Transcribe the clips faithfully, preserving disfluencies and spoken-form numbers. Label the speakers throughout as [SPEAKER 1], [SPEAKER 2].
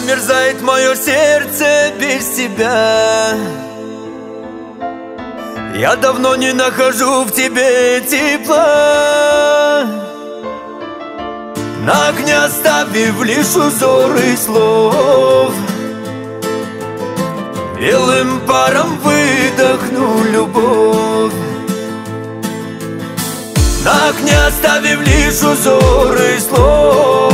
[SPEAKER 1] Замерзает мое сердце без тебя. Я давно не нахожу в тебе тепла, на окне оставив лишь узоры слов. Белым паром выдохну любовь, на окне оставив лишь узоры слов.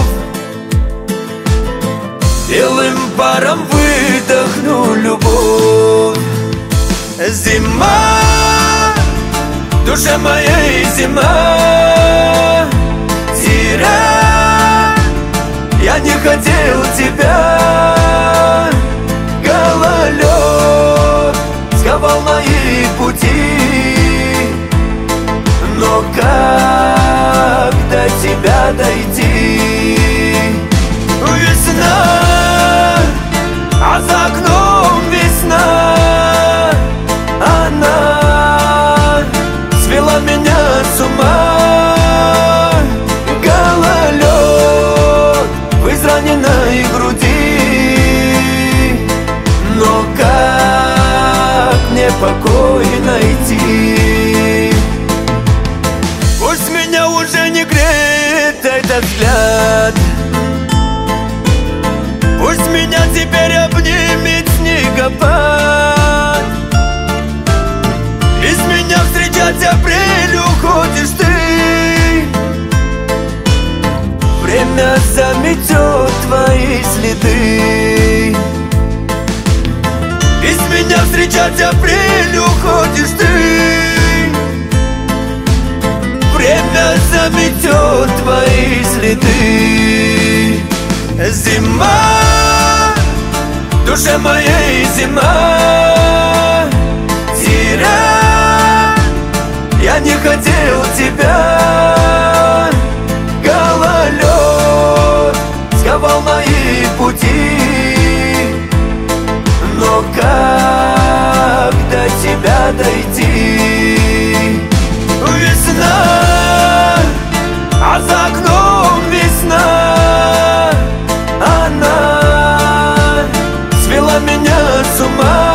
[SPEAKER 1] Белым паром выдохну любовь. Зима, в душе моей зима. Зря я не хотел тебя. Гололед сковал мои пути, но как до тебя дойти? Весна, а за окном весна. Она свела меня с ума. Гололед в израненной груди, но как мне покой найти? Пусть меня уже не греет этот взгляд, пусть меня теперь обнимет снегопад. Без меня встречать апрель уходишь ты. Время заметет твои следы. Без меня встречать апрель уходишь ты. Время заметет твои следы. Зима, в душе моей зима. Зря я не хотел тебя. Гололед сковал мои пути, но как до тебя дойти? Весна, а за окном весна. Она свела меня с ума.